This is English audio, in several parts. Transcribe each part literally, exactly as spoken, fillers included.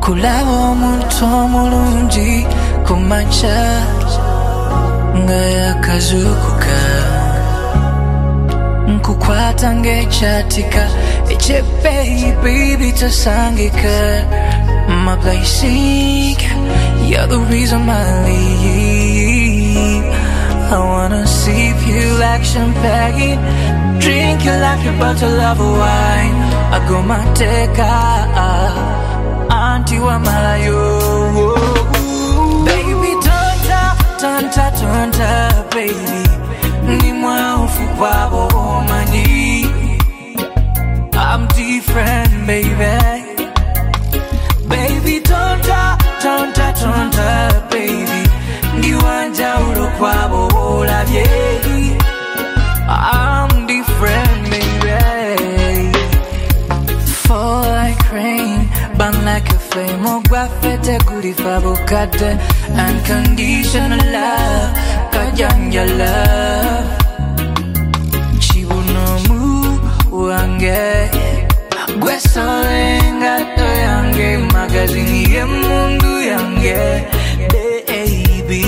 kulaba omuntu omulungi kumakya nga yakazuukuka nkukwata ng'ekyatika ekyebbeeyi bitasangika my basic, you're the reason I leave. I wanna sip you like champagne, drink you like a bottle of wine. I go my teka, auntie wa malayo. Baby, tonta, tonta, tonta, baby. Ni mwa ufupa bomani. I'm different, baby. Baby, tonta, tonta, tonta, baby. Ndiwanja ulokwabo olabye. I'm different, baby. Fall like rain, burn like a flame. Ogwafete kulifa bukate. Unconditional love, kajanja love. Chibunomu wange. Gwesolenga to yange, magazine ye mundu yange, baby.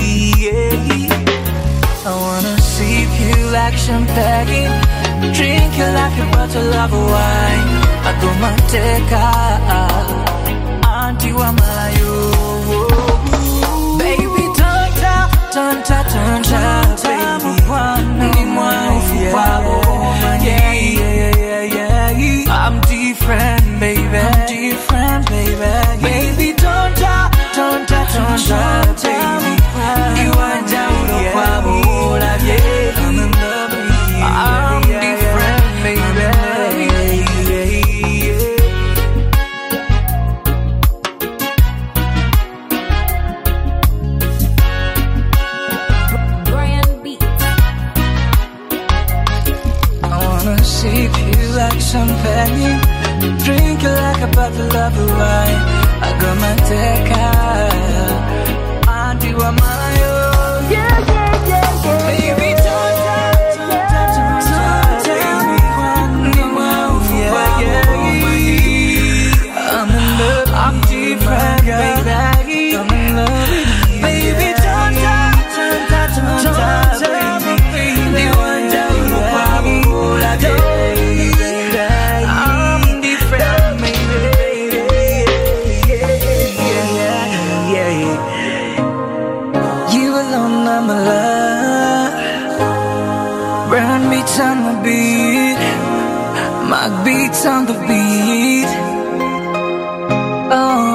I wanna sip you like champagne, drink you like a bottle of wine. I go mateka, auntie wa malayo. Baby, tonta, tonta, tonta, baby. Ni mwa ufupa bomani. Yeah, yeah, yeah, yeah, yeah. I'm different, baby. I'm different, baby. Baby, tonta, tonta, tonta, baby. You are down the wall, yeah. I'm in love with you. I'm different, baby. Sip you like champagne, drink you like a bottle of wine. I got my teka, auntie wa malayo. Yeah, yeah, yeah, yeah. Baby, tonta, tonta, tonta, baby. Ni mwa ufupa bomani. I'm in love, I'm different, baby. I'm in love with you. Baby, tonta, tonta, tonta, baby. Ni wanja ulokwabo olabye. I'm alive. Burn beats on the beat, my beats on the beat. Oh.